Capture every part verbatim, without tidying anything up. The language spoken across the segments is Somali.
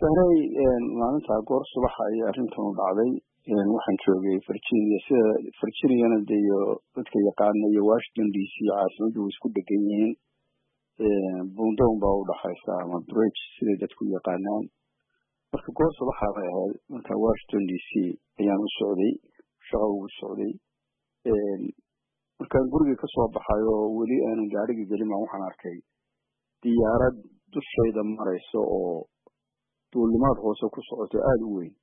sahray maalinta goor subaxa ay arrintan u dhacday waxaan joogay Virginia sida Virginia iyo dadka yaqaana iyo Washington D C caasimadu way isku degan yihiin bundoon baa u dhaxaysa ama bridge sida dadku yaqaanaan marka goor subaxa ay ahayd marka Washington D C ayaan u socday shaqo ugu socday markaan guriga ka soo baxayo weli aan gaariga gelin waxaan arkay diyaarad dushayda marayso oo duulimaad hoose ku socoto aad u weyn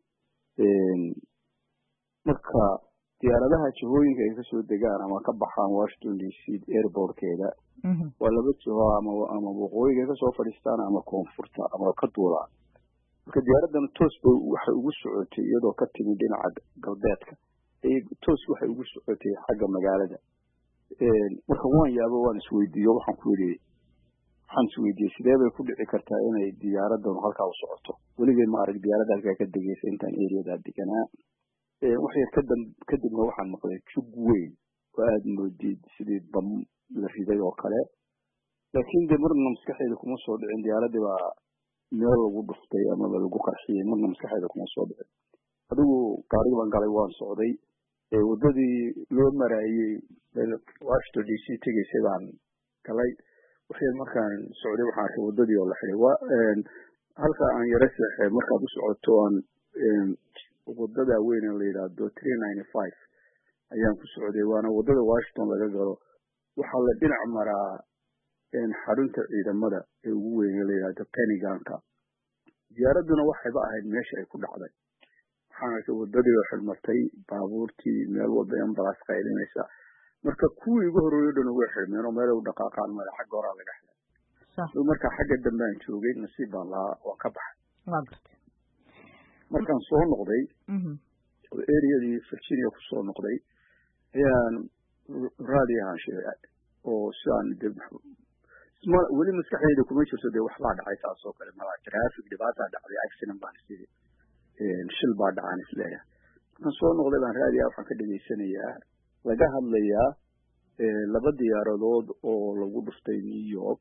marka diyaaradaha jihooyinka ay ka soo degaan ama ka baxaan Washington D C airportkeeda waa laba jiho ama ama waqooyiga ka soo fadhiistaan ama koonfurta ama ka duulaan marka diyaaradan toos bay waxay ugu socotay iyadoo ka timid dhinaca galbeedka ay toos waxay ugu socotay xagga magaalada marka waan yaabo waan isweydiiyo waxaan ku yiri waxaan isweydiiyey sidee bay ku dhici kartaa inay diyaaradan halkaa u socoto weligay ma arag diyaarada halkaa ka degaysa intaan eriyada deganaa wax yar kadibna waxaan maqlay jug weyn oo aad moodid sidii bam la riday oo kale laakiin de marna maskaxeeda kuma soo dhicin diyaaradii baa meel lagu dhuftay ama lagu qarxiyey marna maskaxeeda kuma soo dhicin adigu gaariga baan galay waan socday wadadii loo maraayey Washington D C tegaysay baan galay waxay markaan socday waxaan arkay wadadii oo la xiray waa halka aan yara saxay markaad u socoto aan wadada weyn ee la yiraahdo three ninety-five ayaan ku socday waana wadada Washington laga galo waxa la dhinac maraa in xarunta ciidamada ee ugu weyn ee la yiraahdo Pentagonka diyaaraduna waxay ba ahayd meesha ay ku dhacday waxaan arkay wadadii oo xirmatay baabuurtii meel wada ambalaas qaylinaysa marka kuwii ugu horeeyay dhan way xirmeen oo meel u dhaqaaqaan madaxa goora laga xilay sax marka xagga dambe aan joogay nasiib baan lahaa oo ka baxay waa gartay markaan soo noqday areadii Virginia ku soo noqday ayaan raadiyaha sheegay oo saan dib ma weli maskaxeeda kuma jirto de wax la dhacay taas oo kale ma traffic dhibaato dhacday accident baan sidii een shil baa dhacay isleeyahay markaan soo noqday baan raadiyaha waxaan ka dhageysanayaa laga hadlayaa laba diyaaradood oo lagu dhuftay New York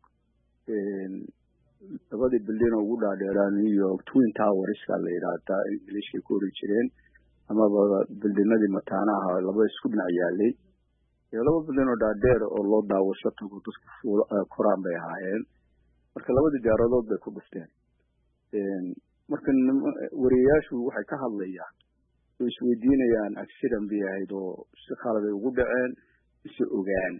labadii building ugu dhaadheeraa New York Twin Towers ka la yiraahdaa Englishka ku oran jireen ama buildingadii mataanaha laba isku dhinac yaalay laba building oo dhaadheer oo loo daawasho tago dadku koraan bay ahaayeen marka labadii diyaaradood bay ku dhufteen marka wariyaashu waxay ka hadlayaan isweydiinayaan accident bi ahayd oo si khalad ay ugu dhaceen si ogaan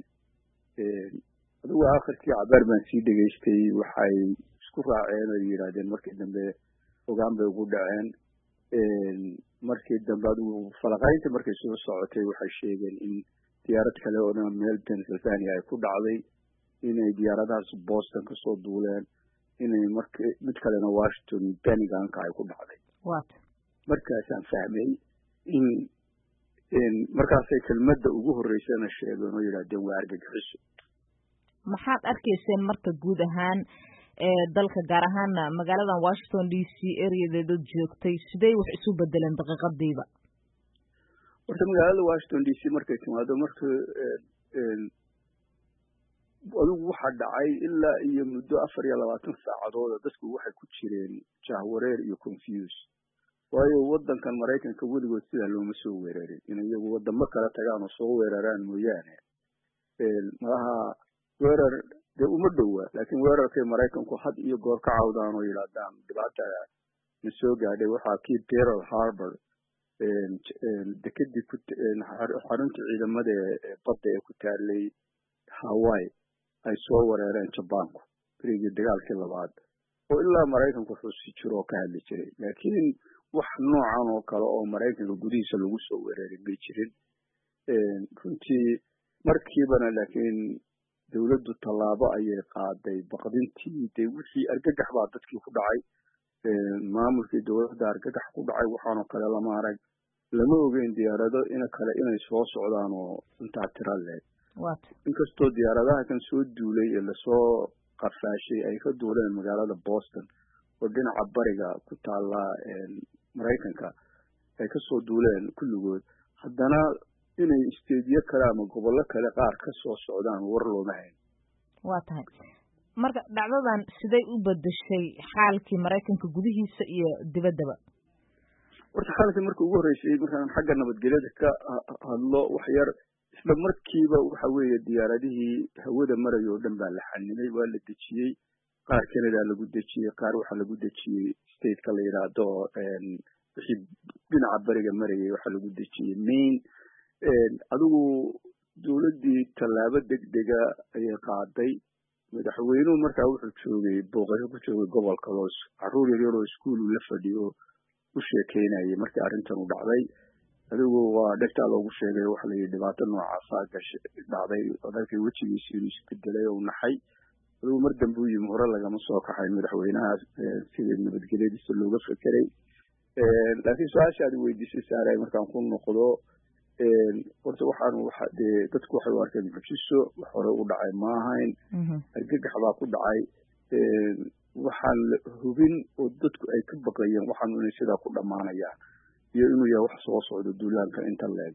adigu aakhirkii cabaar baan sii dhageystay waxay isku raaceen oo yiraahdeen markii dambe ogaan bay ugu dhaceen markii dambe adigu falaqaynta markay soo socotay waxay sheegeen in diyaarad kale oo meel Pennsylvania ay ku dhacday inay diyaaradahaas Boston ka soo duuleen inay markii mid kalena Washington Pentagonka ay ku dhacday what markaasaan fahmay in in markaasay kelmadda ugu horeysana sheegeen oo yiraahdeen waa argagixiso maxaad arkayseen marka guud ahaan ee dalka gaar ahaan magaalada Washington D C areadeeda joogtay sidee wax isu bedeleen daqiiqadiiba horta magaalada Washington D C markay timaado marka een adigu waxa dhacay ilaa iyo muddo afar iyo labaatan saacadood dadku waxay ku jireen jahwareer iyo confuse waayo wadankan Mareykanka weligood sida looma soo weerarin in iyagu wadamo kala tagaan oo soo weeraraan mooyaane een malaha weerar de uma dhowa laakiin weerarka Mareykanku had iyo goor ka caawdaan oo yiraahdaan dhibaato ma soo gaadhay waxa kii Pearl Harbor een dekadii ku xarunta ciidamada badda ee ku taalay Hawaii ay soo weerareen Jabaanku berigii dagaalkii labaad oo ilaa Mareykanku wuxuu si jiro ka hadli jiray laakiin wax noocan oo kale oo Mareykanka gudihiisa lagu soo weeraray ma jirin een runtii markiibana laakiin dawladdu talaabo ayay qaaday baqdintii de wixii argagax baa dadkii ku dhacay ee maamulkii dawladda argagax ku dhacay waxaan oo kale lama arag lama ogeyn diyaarado in kale inay soo socdaan oo inta tira leed what inkastoo diyaaradaha kan soo duulay ee la soo qarfaashay ay ka duuleen magaalada Boston oo dhinaca bariga ku taala ee Mareykanka ay ka soo duuleen kulligood haddana inay isteediyo kale ama gobollo kale qaar ka soo socdaan war looma hayn waa tahay marka dhacdadan siday u bedeshay xaalkii Mareykanka gudihiisa iyo dibaddaba horta xaalkii markii ugu horeysay markaan xagga nabadgelyada ka hadlo wax yar isla markiiba waxa weeye diyaaradihii hawada maray oo dhan baa la xanibay waa la dejiyey qaar Canada lagu dejiyey qaar waxa lagu dejiyey state-ka la yiraahdo een wixii dhinaca bariga marayay waxa lagu dejiyey Maine een adigu dawladdii tallaabo degdega ayay qaaday madaxweynuhu markaa wuxuu joogay booqasho ku joogay gobolka Los caruur yar oo iskuul la fadhiyo u sheekeynayay markii arrintan u dhacday adigu waa dhagta loogu sheegay waxa la yidhi dhibaato noocaas ah gashay dhacday dadkii wejigiisa inuu isbedelay oo naxay adigu mar dambe uu yimi hore lagama soo kaxay madaxweynaha sidii nabadgelyadiisa looga fekeray laakiin su-aasha aad weydiisay saaray markaan ku noqdo horta waxaan waxa dee dadku waxay u arkeen mucjiso wax hore u dhacay ma ahayn argagax baa ku dhacay waxaan hubin oo dadku ay ka baqayeen waxaan inay sidaa ku dhammaanayaan iyo inuu yahay wax soo socdo duulaanka inta leeg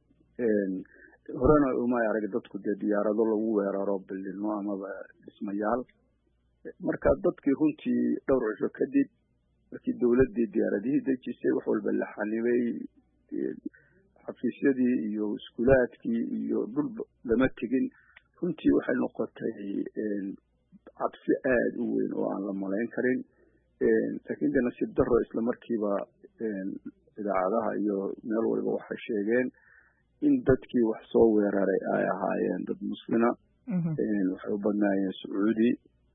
horena uma arag dadku dee diyaarado lagu weeraro bilino amaba dhismayaal marka dadkii runtii dhowr cisho kadib markii dawladdii diyaaradihii dejisay wax walba la xanibay xafiisyadii iyo iskuulaadkii iyo dhul lama tegin runtii waxay noqotay cabsi aad u weyn oo aan la malayn karin laakiin de nasiib daro isla markiiba idaacadaha iyo meel waliba waxay sheegeen in dadkii wax soo weeraray ay ahaayeen dad muslima waxay u badnaayeen sacuudi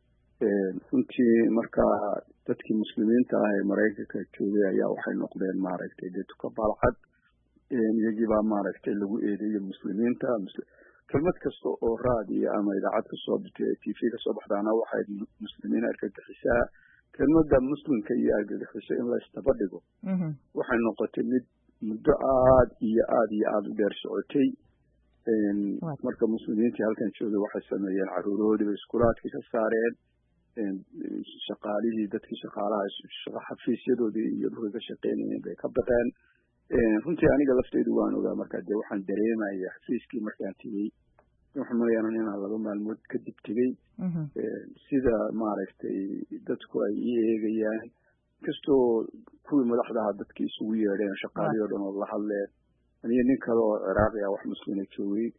runtii markaa dadkii muslimiinta ah ee Mareykanka joogay ayaa waxay noqdeen maaragtay dad ka balcad iyagii baa maaragtay lagu eedeeyay muslimiinta kelmad kasta oo raadiyo ama idaacad ka soo bixi T V ka soo baxdaana waxay muslimiin argagixisaa kelmadda muslimka iyo argagixisa in la istabadhigo waxay noqotay mid muddo aad iyo aad iyo aad u dheer socotay marka muslimiintii halkan joogay waxay sameeyeen caruuroodii iskuulaadkii ka saareen shaqaalihii dadkii shaqaalaha xafiisyadoodii iyo dhulka ka shaqeynayeen bay ka baqeen runtii aniga lafteydu waan ogaa markaa dee waxaan dareemaya xafiiskii markaan tegey waxaan mooyaanan inaan laba maalmood kadib tegey sida maaragtay dadku ay ii eegayaan inkastoo kuwii madaxdaha dadkii isugu yeedheen shaqaalihii oo dhan oo la hadleen aniyo nin kale oo ciraaqi ah wax muslina joogay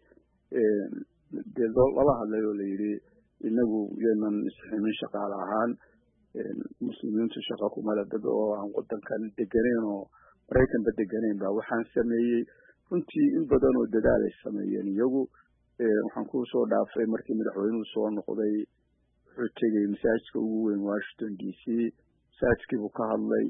dee lala hadlay oo la yidhi inagu yaynan isximin shaqaale ahaan muslimiintu shaqa kumale dad oo aan wadankan deganayn oo Mareykanba deganayn baa waxaan sameeyey runtii in badan oo dadaal ay sameeyeen iyagu waxaan ku soo dhaafay markii madaxweynuhu soo noqday wuxuu tegey masaajidka ugu weyn Washington D C masaajidkii buu ka hadlay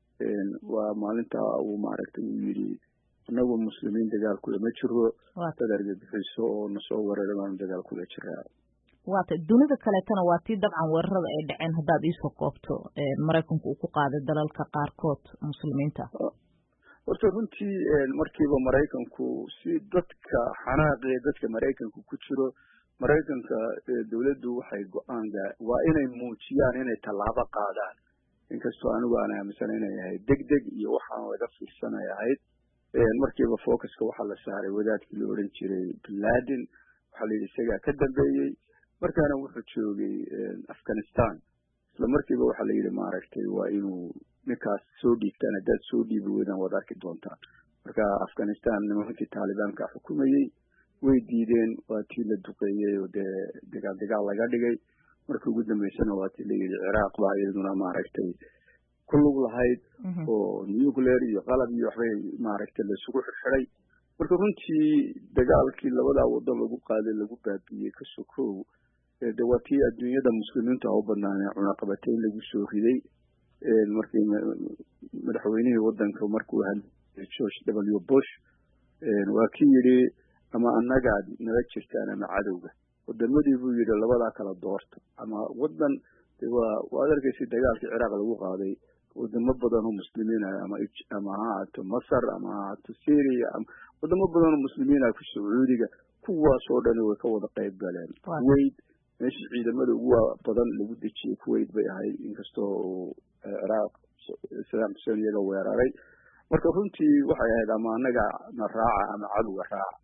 waa maalinta uu maaragtay uu yidhi inagu muslimiin dagaal kula ma jiro dad argagixiso oo nasoo weerara baan dagaal kula jiraa waata dunida kaleetana waa tii dabcan weerarada ay dhaceen haddaad iisoo koobto Mareykanku uu ku qaaday dalalka qaarkood muslimiinta horta runtii markiiba Mareykanku si dadka xanaaqee dadka Mareykanku ku jiro Mareykanka dawladdu waxay go'aanka waa inay muujiyaan inay tallaabo qaadaan inkastoo anigu aan aaminsan inay ahayd degdeg iyo waxaan laga fiirsanay ahayd markiiba focuska waxaa la saaray wadaadkii la odhan jiray bin Laden waxaa la yidhi isagaa ka dambeeyey markaana wuxuu joogay Afghanistan isla markiiba waxaa la yidhi maaragtay waa inuu ninkaas soo dhiibtaan haddaad soo dhiibi weydaan waad arki doontaan marka Afghanistan nimankii Taalibaanka xukumayey way diideen waa tii la duqeeyey oo dee dagaal dagaal laga dhigay markii ugu dambeysana waa tii la yidhi Ciraaq baa iyaduna maaragtay ku lug lahayd oo nuclear iyo qalab iyo waxbay maaragtay la isugu xirxiray marka runtii dagaalkii labadaa waddan lagu qaaday lagu baabiiyey ka sokow de waa tii adduunyada muslimiinta u badnaanee cunaqabatayn lagu soo riday markii madaxweynihii waddanka markuu hadlay George W Bush waa kii yidhi ama annagaad nala jirtaan ama cadowga wadamadii buu yidhi labadaa kala doorta ama waddan waa waad arkaysay dagaalkii Ciraaq lagu qaaday wadamo badan oo muslimiin ah ama ama haato Masar ama haato Syria wadamo badan oo muslimiin ah ku Sacuudiga kuwaas oo dhan way ka wada qayb galeen Kuwait meeshii ciidamada ugu badan lagu dejiyay Kuwait bay ahayd inkastoo Ciraaq Saddam Hussein iyaga weeraray marka runtii waxay ahayd ama annaga na raaca ama cadowga raaca